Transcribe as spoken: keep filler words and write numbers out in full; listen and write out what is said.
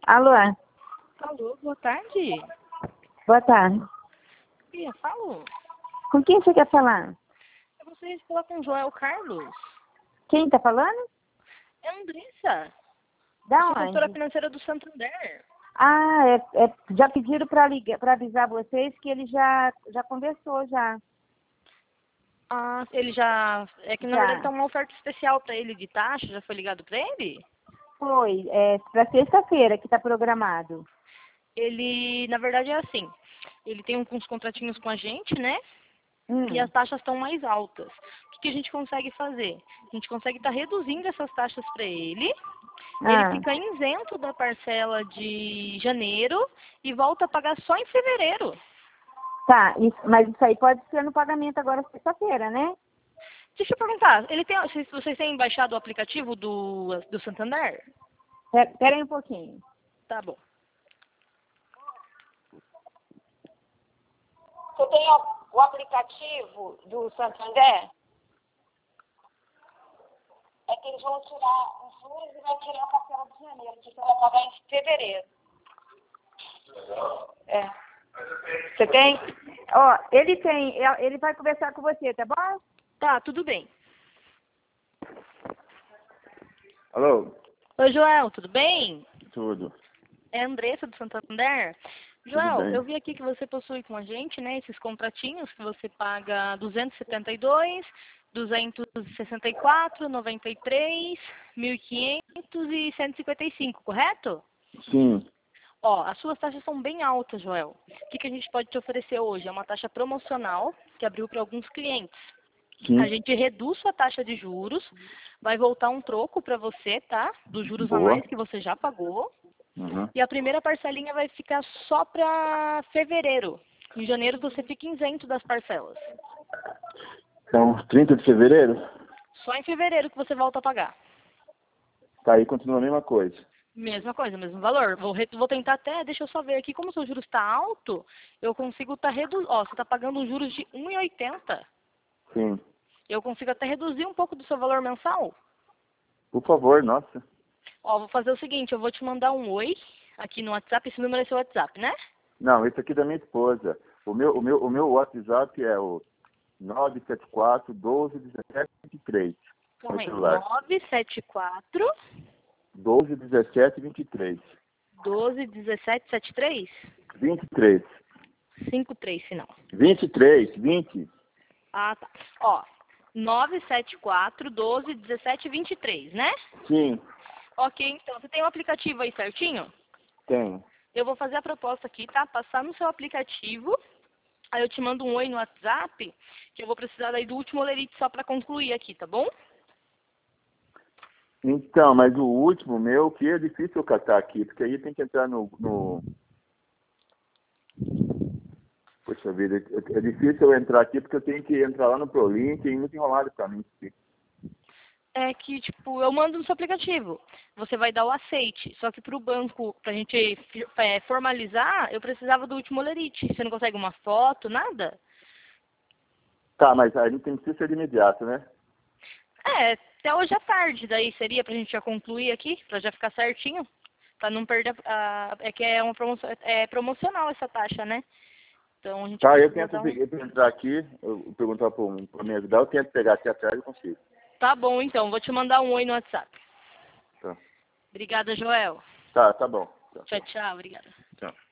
Alô? Alô, boa tarde. Boa tarde. Tia, falo. Com quem você quer falar? Eu gostaria de falar com o Joel Carlos. Quem tá falando? É a Andressa. Da Sou consultora onde? financeira do Santander. Ah, é, é- já pediram para ligar, para avisar vocês que ele já, já conversou já. Ah, ele já... É que na verdade Já. tá uma oferta especial pra ele de taxa. Já foi ligado pra ele? Foi, é para sexta-feira que tá programado. Ele, na verdade, é assim. Ele tem uns contratinhos com a gente, né? E Hum. as taxas estão mais altas. O que, que a gente consegue fazer? A gente consegue estar reduzindo essas taxas para ele. Ele Ah, fica isento da parcela de janeiro e volta a pagar só em fevereiro. tá, isso, mas isso aí pode ser no pagamento agora sexta-feira, né? Deixa eu perguntar, ele tem, vocês, vocês têm baixado o aplicativo do, do Santander? Pera, pera aí um pouquinho. Tá bom. Você tem o, o aplicativo do Santander? É que eles vão tirar os juros e vai tirar a parcela de janeiro, que você vai pagar em fevereiro. É. Você tem? Ó, ele tem, é, ele vai conversar com você, tá bom? Tá, tudo bem. Alô? Oi, Joel, tudo bem? Tudo. É a Andressa do Santander. Tudo Joel, bem. eu vi aqui que você possui com a gente, né, esses contratinhos que você paga duzentos e setenta e dois, duzentos e sessenta e quatro, noventa e três, mil e quinhentos e cento e cinquenta e cinco, correto? Sim. Ó, as suas taxas são bem altas, Joel. O que, que a gente pode te oferecer hoje? É uma taxa promocional que abriu para alguns clientes. Sim. A gente reduz sua taxa de juros, vai voltar um troco para você, tá? Dos juros a Boa. mais que você já pagou. Uhum. E a primeira parcelinha vai ficar só para fevereiro. Em janeiro você fica isento das parcelas. Então, trinta de fevereiro? Só em fevereiro que você volta a pagar. Tá aí, continua a mesma coisa. Mesma coisa, mesmo valor. Vou, re- vou tentar até, deixa eu só ver aqui, como o seu juros está alto, eu consigo estar reduzindo. Ó, você está pagando um juros de um e oitenta. Sim. Eu consigo até reduzir um pouco do seu valor mensal. Por favor, nossa. Ó, vou fazer o seguinte, eu vou te mandar um oi aqui no WhatsApp. Esse número é seu WhatsApp, né? Não, esse aqui é da minha esposa. O meu, o meu, o meu WhatsApp é o nove sete quatro, doze, dezessete, vinte e três. Calma Meu aí. celular. nove sete quatro, doze, dezessete, vinte e três. doze, dezessete, setenta e três? vinte e três. cinquenta e três, final. vinte e três, vinte. Ah, tá. Ó, nove sete quatro, doze, dezessete, vinte e três, né? Sim, Ok, então, você tem o aplicativo aí certinho? tem. Eu vou fazer a proposta aqui, tá? Passar no seu aplicativo, aí eu te mando um oi no WhatsApp, que eu vou precisar daí do último lerite só pra concluir aqui, tá bom? Então, mas o último meu, que é difícil eu catar aqui, porque aí tem que entrar no... no... Poxa vida, é é difícil eu entrar aqui, porque eu tenho que entrar lá no ProLink, e é muito enrolado pra mim. É que, tipo, eu mando no seu aplicativo. Você vai dar o aceite. Só que pro banco, pra gente fi- é, formalizar, eu precisava do último lerite. Você não consegue uma foto, nada? Tá, mas aí não tem que ser de imediato, né? É, até hoje à tarde, daí seria pra gente já concluir aqui, pra já ficar certinho, pra não perder a... a- É que é uma promoção, é promocional essa taxa, né? Então a gente Tá, eu precisa tento dar um... eu tento entrar aqui, eu perguntar pra, um- pra me ajudar, eu tento pegar aqui atrás e consigo. Tá bom, então, vou te mandar um oi no WhatsApp. Tá, Obrigada, Joel. tá, tá bom. Tá, Tchau, tchau, obrigada. tchau.